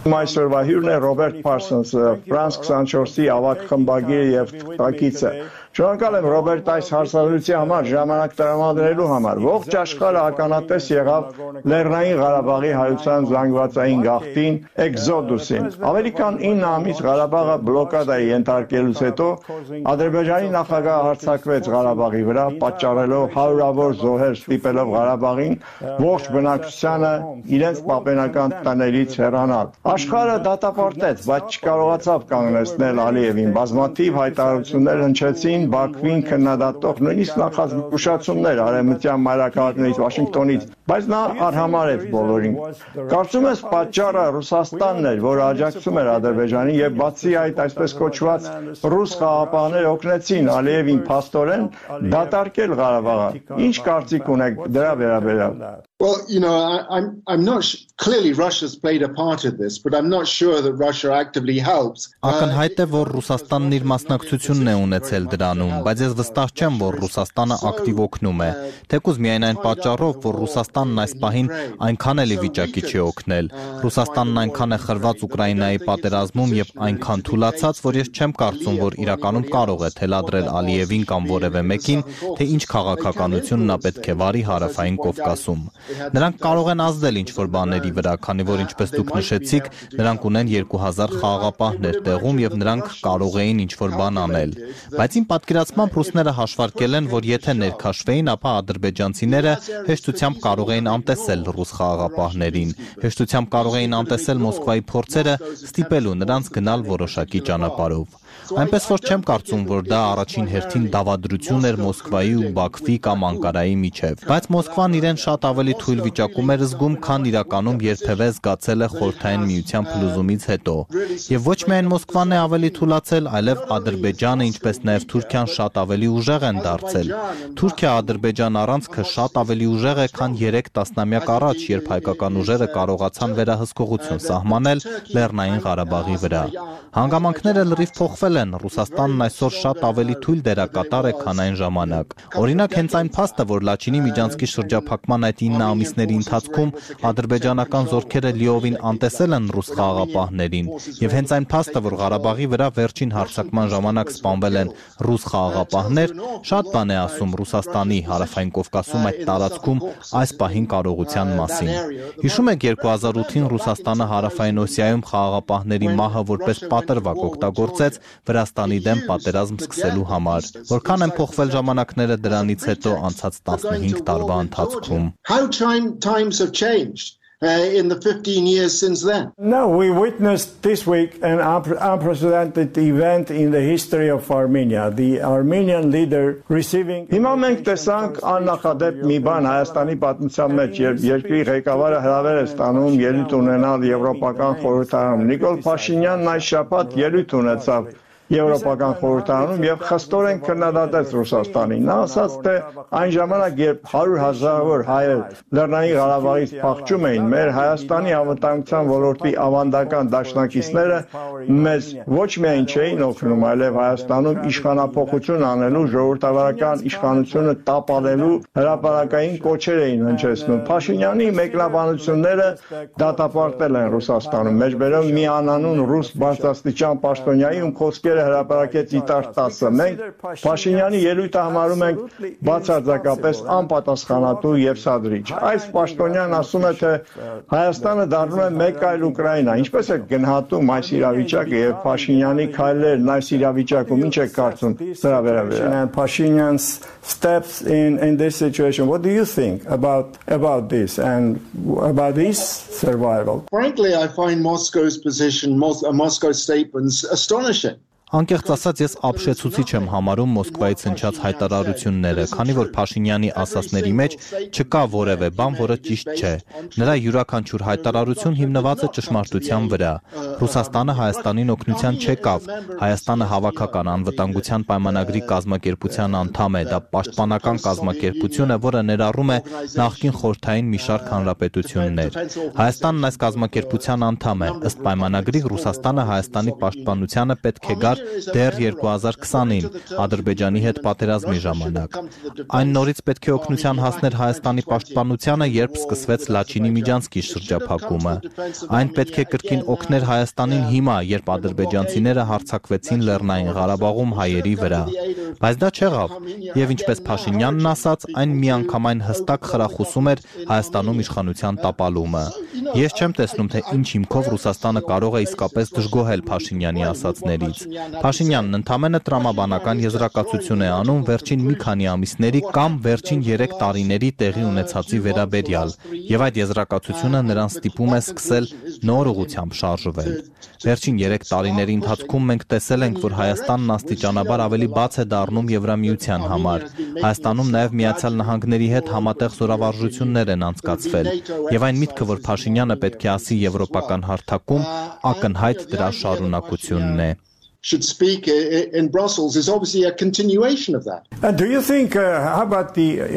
Իմ այսօրվա հյուրն է Ռոբերտ Փարսոնսը, Ֆրանս 24-ի ավագ խմբագիր եւ թղթակիցը։ Շնորհակալ եմ Ռոբերտ այս հարցազրույցի համար ժամանակ տրամադրելու համար։ Ողջ աշխարհը ականատես եղավ Լեռնային Ղարաբաղի հայության զանգվածային գաղթին, էկզոդուսին։ Ավելի քան 9 ամիս Ղարաբաղը բլոկադայի ենթարկելուց հետո Ադրբեջանի նախագահը հարձակվեց Ղարաբաղի վրա, պատճառելով հարյուրավոր զոհեր, ստիպելով Ղարաբաղին ողջ բնակչությանը իրենց պապենական տներից հեռանալ։ Աշխարհը դատապարտեց, բայց չկարողացավ կանգնեցնել Ալիևին։ Բազմաթիվ հայտարարություններ հնչեցին Բաքվին քննադատող, նույնիսկ նախազգուշացումներ արևմտյան մայրաքաղաքներից Վաշինգտոնից, բայց նա արհամարհեց բոլորին։ Կարծում ես պատճառը Ռուսաստանն էր, որը աջակցում էր Ադրբեջանին եւ բացի այդ այսպես կոչված ռուս խաղաղապահները օգնեցին Ալիևին փաստորեն դատարկել Ղարաբաղը։ Ինչ կարծիք ունեք դրա վերաբերյալ։ Well, I'm not clearly Russia's played a part in this, but I'm not sure that Russia actively helps. Ակնհայտ է, որ Ռուսաստանն իր մասնակցությունն է ունեցել դրանում, բայց ես վստահ չեմ, որ Ռուսաստանը ակտիվ օգնում է։ Թեկուզ միայն այն պատճառով, որ Ռուսաստանն այս պահին այնքան էլ վիճակի չի օգնել։ Ռուսաստանն այնքան է խրված Ուկրաինայի պատերազմում եւ այնքան թուլացած, որ ես չեմ կարծում, որ իրականում կարող է թելադրել Ալիևին կամ որևէ մեկին, թե ինչ քաղաքականություն նա պետք է վարի Հարավային Կովկասում։ Նրանք կարող են ազդել ինչ-որ բաների վրա, քանի որ ինչպես դուք նշեցիք, նրանք ունեն 2000 խաղաղապահներ տեղում եւ նրանք կարող էին ինչ-որ բան անել։ Բայց իմ պատկերացմամբ ռուսները հաշվարկել են, որ եթե ներքաշվեին, ապա ադրբեջանցիները հեշտությամբ կարող էին անտեսել ռուս խաղաղապահներին, հեշտությամբ կարող էին անտեսել Մոսկվայի փորձերը ստիպելու նրանց գնալ որոշակի ճանապարհով։ Այնպես որ չեմ կարծում, որ դա առաջին հերթին դավադրություն էր Մոսկվայի ու Բաքվի կամ Անկարայի միջև, բայց Մոսկվան իրեն շատ ավելի թույլ վիճակում էր զգում, քան իրականում երբևէ զգացել է Խորհրդային Միության փլուզումից հետո։ Եվ ոչ միայն Մոսկվան է ավելի թուլացել, այլև Ադրբեջանը, ինչպես նաև Թուրքիան շատ ավելի ուժեղ են դարձել։ Թուրքիա-Ադրբեջան առանցքը շատ ավելի ուժեղ է, քան 3 տասնամյակ առաջ, երբ հայկական ուժերը կարողացան վերահսկողություն սահմանել Լեռնային Ղարաբաղի վրա։ Հանգամանքները լրիվ փոխվել են, Ռուսաստանն այսօր շատ ավելի թույլ դերակատար է, քան այն ժամանակ։ Օրինակ, հենց այն փաստը, որ Լաչինի միջանցքի շրջափակման այդ 9 ամիսների ընթացքում ադրբեջանական զորքերը լիովին անտեսել են ռուս խաղաղապահներին, եւ հենց այն փաստը, որ Ղարաբաղի վրա վերջին հարձակման ժամանակ սպանվել են ռուս խաղաղապահներ, շատ բան է ասում Ռուսաստանի Հարավային Կովկասում այդ տարածքում այս պահին կարողության մասին։ Հիշում եք 2008-ին Ռուսաստանը Հարավային Օսիայում խաղաղապահների մահը որպես պատրվակ օգտագործեց Վրաստանի դեմ պատերազմ սկսելու համար։ Որքան են փոխվել ժամանակները դրանից հետո անցած 15 տարվա ընթացքում։ How times have changed in the 15 years since then. No, we witnessed this week an unprecedented event in the history of Armenia. The Armenian leader receiving Հիմա մենք տեսանք աննախադեպ մի բան Հայաստանի պատմության մեջ, երբ երկրի ղեկավարը հրավեր է ստանում ելույթ ունենալ Եվրոպական խորհրդարանում։ Նիկոլ Փաշինյանն այս շաբաթ ելույթ ունեցավ Եվրոպական խորհրդարանում եւ խստորեն քննադատեց Ռուսաստանին։ Նա ասաց, թե այն ժամանակ, երբ 100,000-ավոր հայեր Լեռնային Ղարաբաղից փախչում էին, մեր Հայաստանի անվտանգության ոլորտի ավանդական դաշնակիցները մեզ ոչ միայն չէին օգնում, այլև Հայաստանում իշխանափոխություն անելու, ժողովրդավարական իշխանությունը տապալելու հրապարակային կոչեր էին հնչեցնում։ Փաշինյանի մեկնաբանությունները դատապարտել են Ռուսաստանում։ Մեջբերում մի անանուն ռուս բարձրաստիճան պաշտոնյայի ում խոսքերը հրապարակեց Իտար 10-ը։ Մենք Փաշինյանի ելույթը համարում ենք բացարձակապես անպատասխանատու եւ սադրիչ։ Այս պաշտոնյան ասում է, թե Հայաստանը դառնում է մեկ այլ Ուկրաինա։ Ինչպես է գնահատում այս իրավիճակը եւ Փաշինյանի քայլերն այս իրավիճակում, ինչ է կարծում դրա վերաբերյալ։ Pashinyan's steps in this situation. What do you think about this and about his survival? Frankly, I find Moscow's position, Moscow's statements astonishing. Անկեղծ ասած, ես ապշեցուցիչ եմ համարում Մոսկվայից հնչած հայտարարությունները, քանի որ Փաշինյանի ասածների մեջ չկա որևէ բան, որը ճիշտ չէ։ Նրա յուրաքանչյուր հայտարարություն հիմնված է ճշմարտության վրա։ Ռուսաստանը Հայաստանին օգնության չեկավ։ Հայաստանը հավաքական անվտանգության պայմանագրի կազմակերպության անդամ է, դա պաշտպանական կազմակերպություն է, որը ներառում է նախկին խորհրդային մի շարք հանրապետություններ։ Հայաստանն այս կազմակերպության անդամ է։ Ըստ պայմանագրի Ռուսաստանը Հայաստանի պաշտպանությանը պետք է գար դեռ 2020-ին Ադրբեջանի հետ պատերազմի ժամանակ։ Այն նորից պետք է օգնության հասներ Հայաստանի պաշտպանությանը, երբ սկսվեց Լաչինի Միջանցքի շրջափակումը։ Այն պետք է կրկին օգներ Հայաստանին հիմա, երբ ադրբեջանցիները հարձակվեցին Լեռնային Ղարաբաղում հայերի վրա։ Բայց դա չեղավ, եւ ինչպես Փաշինյանն ասաց, այն միանգամայն հստակ խրախուսում էր Հայաստանում իշխանության տապալումը։ Ես չեմ տեսնում, թե ինչ հիմքով Ռուսաստանը կարող է իսկապես դժգոհել Փաշինյանի ասածներից։ Փաշինյանն ընդամենը տրամաբանական եզրակացություն է անում վերջին մի քանի ամիսների կամ վերջին 3 տարիների տեղի ունեցածի վերաբերյալ, եւ այդ եզրակացությունը նրան ստիպում է սկսել նոր ուղղությամբ շարժվել։ Վերջին 3 տարիների ընթացքում մենք տեսել ենք, որ Հայաստանն աստիճանաբար ավելի բաց է դառնում Եվրամիության համար։ Հայաստանում նաև Միացյալ Նահանգների հետ համատեղ զորավարժություններ են անցկացվել, եւ այն միտքը, որ Փաշինյանը պետք է ասի եվրոպական հարթակում, ակնհայտ դրա շարունակությունն է։ Should speak in Brussels is obviously a continuation of that. And do you think, how about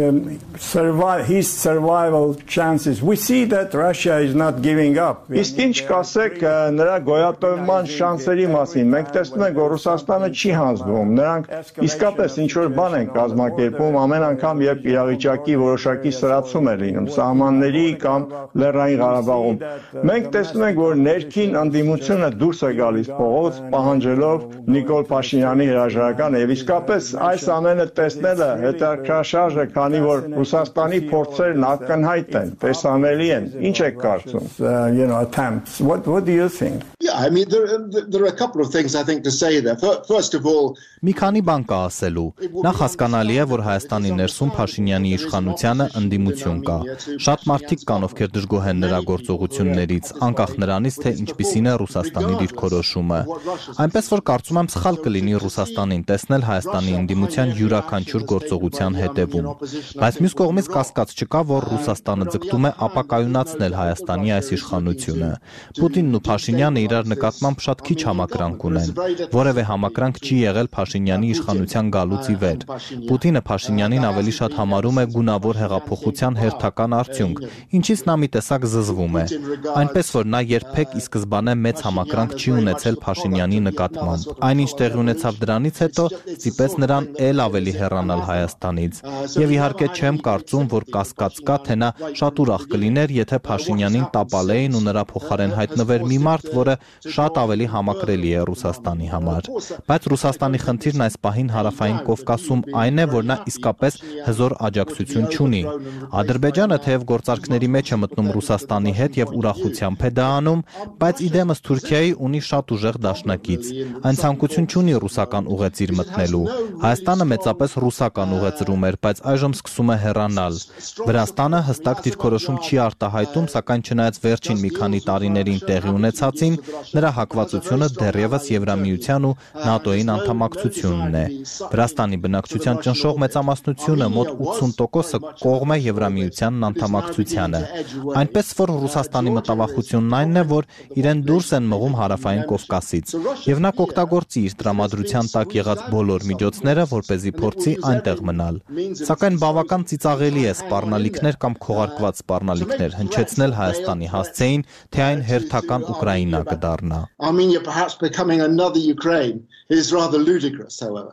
his survival chances? We see that Russia is not giving up. Իսկ ինչ կասեք նրա գոյատևման շանսերի մասին։ Մենք տեսնում ենք, որ Ռուսաստանը չի հանձնվում։ Նրանք իսկապես ինչ որ բան են կազմակերպում ամեն անգամ, երբ իրավիճակի որոշակի սրացում է լինում սահմանների կամ Լեռնային Ղարաբաղում։ Մենք տեսնում ենք, որ ներքին ընդդիմությունը դուրս է գալիս փողոց, պահանջելով Նիկոլ Փաշինյանի հրաժարականը եւ իսկապես այս ամենը տեսնելը հետաքրքրաշարժ է, քանի որ Ռուսաստանի փորձերն ակնհայտ են, տեսանելի են։ Ինչ եք կարծում? Attempts. What do you think? Yeah, I mean there are a couple of things I think to say there. First of all, մի քանի բան կա ասելու։ Նախ հասկանալի է, որ Հայաստանի ներսում Փաշինյանի իշխանությանը ընդդիմություն կա։ Շատ մարդիկ կան, ովքեր դժգոհ են նրա գործողություններից, անկախ նրանից, թե ինչպիսին է Ռուսաստանի դիրքորոշումը։ Այնպես որ կարծում եմ սխալ կլինի Ռուսաստանին տեսնել Հայաստանի ընդդիմության յուրաքանչյուր գործողության հետևում։ Բայց մյուս կողմից կասկած չկա, որ Ռուսաստանը ձգտում է ապակայունացնել Հայաստանի այս իշխանությունը։ Պուտինն ու Փաշինյանը իրար նկատմամբ շատ քիչ համակրանք ունեն։ Որևէ համակրանք չի եղել Փաշինյանի իշխանության գալուց ի վեր։ Պուտինը Փաշինյանին ավելի շատ համարում է գունավոր հեղափոխության հերթական արդյունք, ինչից նա մի տեսակ զզվում է։ Այնպես որ նա երբեք ի սկզբանե մեծ համակրանք չի ունեցել Փաշինյանի նկատմամբ։ Այնինչ տեղի ունեցավ դրանից հետո ստիպեց նրան ել ավելի հեռանալ Հայաստանից։ Եվ իհարկե չեմ կարծում, որ կասկած կա, թե նա շատ ուրախ կլիներ, եթե Փաշինյանին տապալեին ու նրա փոխարեն հայտնվեր մի մարդ, որը շատ ավելի համակրելի է Ռուսաստանի համար։ Բայց Ռուսաստանի խնդիրն այս պահին Հարավային Կովկասում այն է, որ նա իսկապես հզոր աջակցություն չունի։ Ադրբեջանը թեև գործարքների մեջ է մտնում Ռուսաստանի հետ եւ ուրախությամբ է դա անում, բայց իդեմս Թուրքիայի ունի շատ ուժեղ դաշնակից։ Այն ցանկություն չունի ռուսական ուղեծիր մտնելու։ Հայաստանը մեծապես ռուսական ուղեծրում էր, բայց այժմ սկսում է հեռանալ։ Վրաստանը հստակ դիրքորոշում չի արտահայտում, սակայն չնայած վերջին մի քանի տարիներին տեղի ունեցածին, նրա հակվածությունը դեռևս Եվրամիության ու ՆԱՏՕ-ին անդամակցությունն է։ Վրաստանի բնակչության ճնշող մեծամասնությունը մոտ 80%-ը կողմ է Եվրամիությանն անդամակցությանը։ Այնպես որ Ռուսաստանի մտավախությունն այն է, որ իրեն դուրս են մղում Հարավային Կովկասից, եւ նա կօգտագործի իր տրամադրության տակ եղած բոլոր միջոցները, որպեսզի փորձի այնտեղ մնալ։ Սակայն բավական ծիծաղելի է սպառնալիքներ կամ քողարկված սպառնալիքներ հնչեցնել Հայաստանի հասցեին, թե այն հերթական Ուկրաինա կդառնա։ Armenia perhaps becoming another Ukraine is rather ludicrous, however.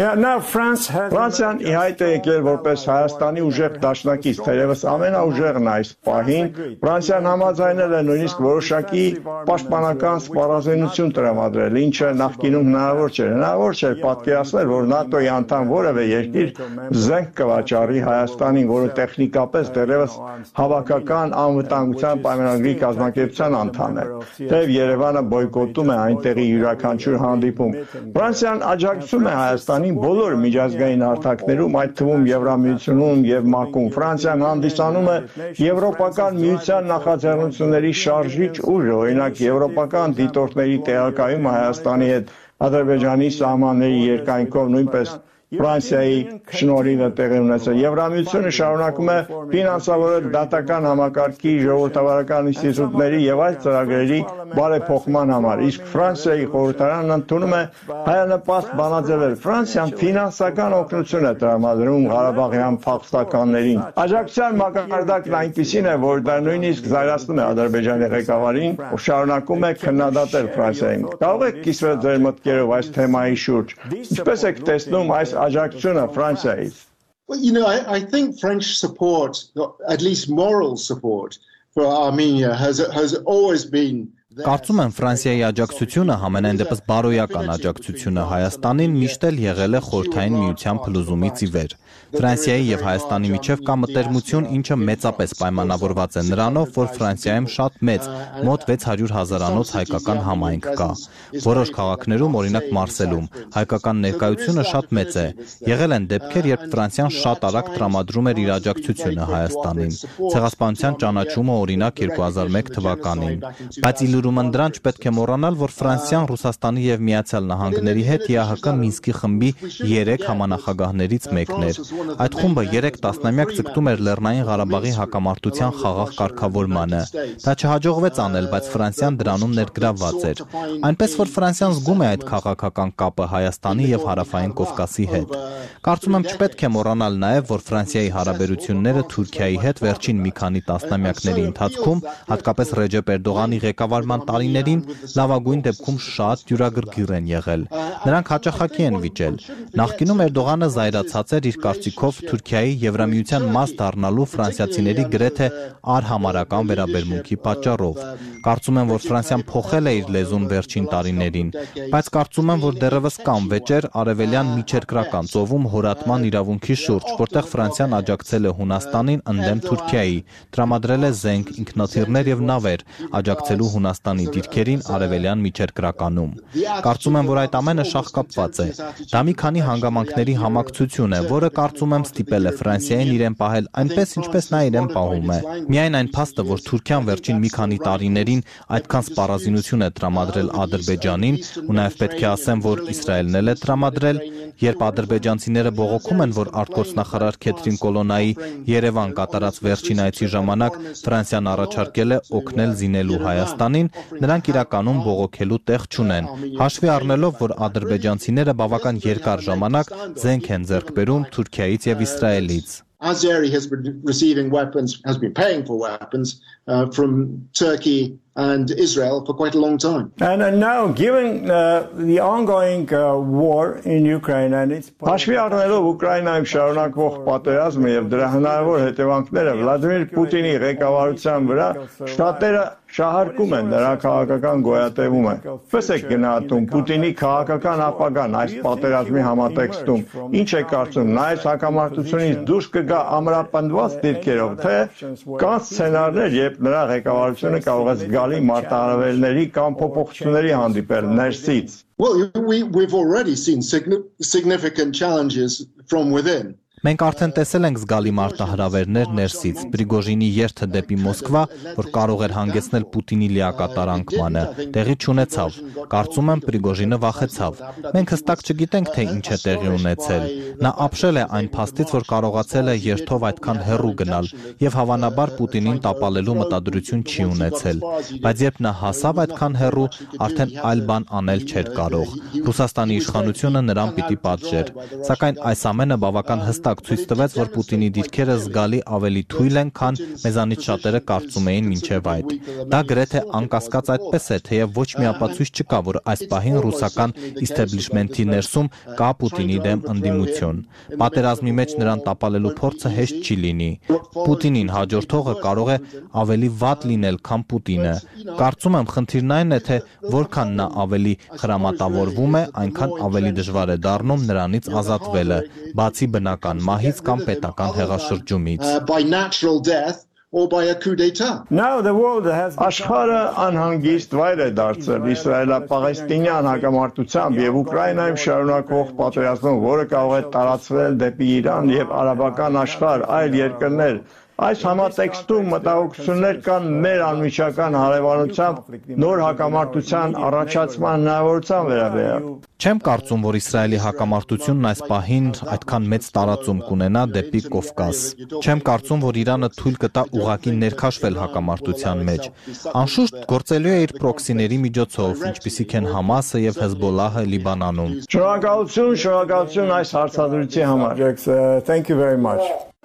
Ֆրանսիան ի հայտ է եկել որպես Հայաստանի ուժեղ դաշնակից, թերևս ամենաուժեղն այս պահին։ Ֆրանսիան համաձայնել է նույնիսկ որոշակի պաշտպանական սպառազինություն տրամադրել, ինչը նախկինում հնարավոր չէր։ Հնարավոր չէր պատկերացնել, որ ՆԱՏՕ-ի անդամ որևէ երկիր զենք կվաճառի Հայաստանին, որը տեխնիկապես դեռևս հավաքական անվտանգության պայմանագրի կազմակերպության անդամ է։ Թեև Երևանը բոյկոտում է այնտեղի յուրաքանչյուր հանդիպում։ Ֆրանսիան աջակցում է Հայաստանի բոլոր միջազգային հարթակներում, այդ թվում Եվրամիությունում եւ ՄԱԿ-ում։ Ֆրանսիան հանդիսանում է Եվրոպական միության նախաձեռնությունների շարժիչ ուժ, օրինակ եվրոպական դիտորդների տեղակայումը Հայաստանի հետ Ադրբեջանի սահմանների երկայնքով, նույնպես Ֆրանսիայի շնորհիվ է տեղի ունեցել։ Եվրամիությունը շարունակում է ֆինանսավորել դատական համակարգի, ժողովրդավարական ինստիտուտների եւ այլ ծրագրերի բարեփոխման համար, իսկ Ֆրանսիայի խորհրդարանն ընդունում է հայանպաստ բանաձևեր։ Ֆրանսիան ֆինանսական օգնություն է տրամադրում Ղարաբաղյան փախստականներին։ Աջակցության մակարդակն այնպիսին է, որ դա նույնիսկ զայրացնում է Ադրբեջանի ղեկավարին, ով շարունակում է քննադատել Ֆրանսիային։ Կարող եք կիսվել ձեր մտքերով այս թեմայի շուրջ։ Ինչպես եք տեսնում այս աջակցությունը Ֆրանսիայից? Well, I think French support, at least moral support for Armenia has always been. Կարծում եմ Ֆրանսիայի աջակցությունը համենայն դեպս բարոյական աջակցությունը Հայաստանին միշտ էլ եղել է Խորհրդային Միության փլուզումից ի վեր։ Ֆրանսիայի եւ Հայաստանի միջև կա մտերմություն, ինչը մեծապես պայմանավորված է նրանով, որ Ֆրանսիայում շատ մեծ, մոտ 600,000-անոց հայկական համայնք կա։ Որոշ քաղաքներում, օրինակ Մարսելում, հայկական ներկայությունը շատ մեծ է։ Եղել են դեպքեր, երբ Ֆրանսիան շատ արագ տրամադրում էր իր աջակցությունը Հայաստանին։ Ցեղասպանության ճանաչումը, օրինակ 2001 թվականին։ Բայց ուրումն դրանց պետք է մոռանալ, որ Ֆրանսիան Ռուսաստանի եւ Միացյալ Նահանգների հետ ԵԱՀԿ Մինսկի խմբի 3 համանախագահներից մեկն էր։ Այդ խումբը 3 տասնամյակ ձգտում էր Լեռնային Ղարաբաղի հակամարտության խաղաղ կարգավորմանը։ Դա չհաջողվեց անել, բայց Ֆրանսիան դրանում ներգրավված էր։ Այնպես որ Ֆրանսիան զգում է այդ քաղաքական կապը Հայաստանի եւ Հարավային Կովկասի հետ։ Կարծում եմ չպետք է մոռանալ նաեւ, որ Ֆրանսիայի հարաբերությունները Թուրքիայի հետ վերջին մի քանի տասնամյակների ընթացքում, հատկապես Ռեջեփ Էրդողանի ղեկավարման տարիներին լավագույն դեպքում շատ դյուրագրգիռ են եղել։ Նրանք հաճախակի են վիճել։ Նախկինում Էրդողանը զայրացած էր իր կարծիքով Թուրքիայի Եվրամիության մաս դառնալու ֆրանսիացիների գրեթե արհամարական վերաբերմունքի պատճառով։ Կարծում եմ, որ Ֆրանսիան փոխել է իր լեզուն վերջին տարիներին, բայց կարծում եմ, որ դեռևս կան վեճեր արևելյան միջերկրական ծովում հորատման իրավունքի շուրջ, որտեղ Ֆրանսիան աջակցել է Հունաստանին ընդդեմ Թուրքիայի, տրամադրել է զենք, ինքնաթիռներ եւ նավեր, աջակցելու Հունաստանի դիրքերին արևելյան միջերկրականում։ Կարծում եմ, որ այդ ամենը շաղկապված է։ Դա մի քանի հանգամանքների համակցություն է, որը կարծում եմ ստիպել է Ֆրանսիային իրեն պահել այնպես, ինչպես նա իրեն պահում է։ Միայն այն փաստը, որ Թուրքիան վերջին մի քանի տարիներին այդքան սպառազինություն է տրամադրել Ադրբեջանին, ու նաև պետք է ասեմ, որ Իսրայելն էլ է տրամադրել, երբ ադրբեջանցիները բողոքում են, որ արտգործնախարար Քեթրին Կոլոնայի Երևան կատարած վերջին այցի ժամանակ Ֆրանսիան առաջարկել է օգնել զինելու Հայաստանին, նրանք իրականում բողոքելու տեղ չունեն, հաշվի առնելով, որ ադրբեջանցիները բավական երկար ժամանակ զենք են ձեռք բերում Թուրքիայից եւ Իսրայելից։ Azeri has been receiving weapons, has been paying for weapons from Turkey and Israel for quite a long time. And now, given the ongoing war in Ukraine and its հաշվի առնելով Ուկրաինայում շարունակվող պատերազմը եւ դրա հնարավոր հետևանքները Վլադիմիր Պուտինի ղեկավարության վրա շատերը շահարկում են նրա քաղաքական գոյատևումը։ Ո՞ւս է գնահատում Պուտինի քաղաքական ապագան այս պատերազմի համատեքստում։ Ինչ է կարծում, նա այս հակամարտությունից դուրս կգա ամրապնդված դիրքերով, թե կան սցենարներ, երբ նրա ղեկավարությունը կարող է զգալի մարտահրավերների կամ փոփոխությունների հանդիպել ներսից։ Well, we've already seen significant challenges from within. Մենք արդեն տեսել ենք զգալի մարտահրավերներ ներսից, Պրիգոժինի երթը դեպի Մոսկվա, որ կարող էր հանգեցնել Պուտինի լիակատար անկմանը, տեղի չունեցավ։ Կարծում եմ Պրիգոժինը վախեցավ։ Մենք հստակ չգիտենք, թե ինչ է տեղի ունեցել։ Նա ապշել է այն փաստից, որ կարողացել է երթով այդքան հեռու գնալ, եւ հավանաբար Պուտինին տապալելու մտադրություն չի ունեցել։ Բայց երբ նա հասավ այդքան հեռու, արդեն այլ բան անել չէր կարող։ Ռուսաստանի իշխանությունը նրան պիտի պատժեր։ Սակայն այս ամենը բավական հստակ ցույց տվեց, որ Պուտինի դիրքերը զգալի ավելի թույլ են, քան մեզանից շատերը կարծում էին մինչև այդ։ Դա գրեթե անկասկած այդպես է, թեև ոչ մի ապացույց չկա, որ այս պահին ռուսական իսթեբլիշմենթի ներսում կա Պուտինի դեմ ընդդիմություն։ Պատերազմի մեջ նրան տապալելու փորձը հեշտ չի լինի։ Պուտինին հաջորդողը կարող է ավելի վատ լինել, քան Պուտինը։ Կարծում եմ, խնդիրն այն է, թե որքան նա ավելի խրամատավորվում է, այնքան ավելի դժվար է դառնում նրանից ազատվելը, բացի բնական մահից կամ պետական հեղաշրջումից։ Աշխարհը անհանգիստ վայր է դարձել իսրայելա-պաղեստինյան հակամարտությամբ եւ Ուկրաինայում շարունակվող պատերազմում, որը կարող է տարածվել դեպի Իրան եւ արաբական աշխարհ, այլ երկրներ։ Այս համատեքստում մտահոգություններ կան մեր անմիջական հարևանությամբ նոր հակամարտության առաջացման հնարավորության վերաբերյալ։ Չեմ կարծում, որ Իսրայելի հակամարտությունն այս պահին այդքան մեծ տարածում կունենա դեպի Կովկաս։ Չեմ կարծում, որ Իրանը թույլ կտա ուղղակի ներքաշվել հակամարտության մեջ։ Անշուշտ գործելու է իր պրոքսիների միջոցով, ինչպիսիք են Համասը եւ Հեզբոլլահը Լիբանանում։ Շնորհակալություն այս հարցադրության համար։ Thank you very much.